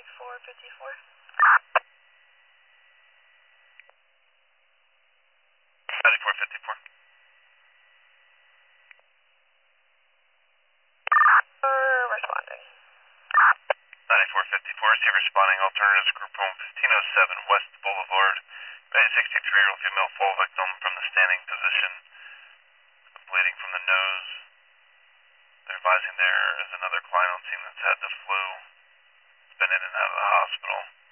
9454. 9454. Responding. 9454, is he responding? Alternatives group home 1507 West Boulevard. 63-year-old female fall victim from the standing position, bleeding from the nose. They're advising there is another client on scene that's had the flu. It's been in and out of the hospital.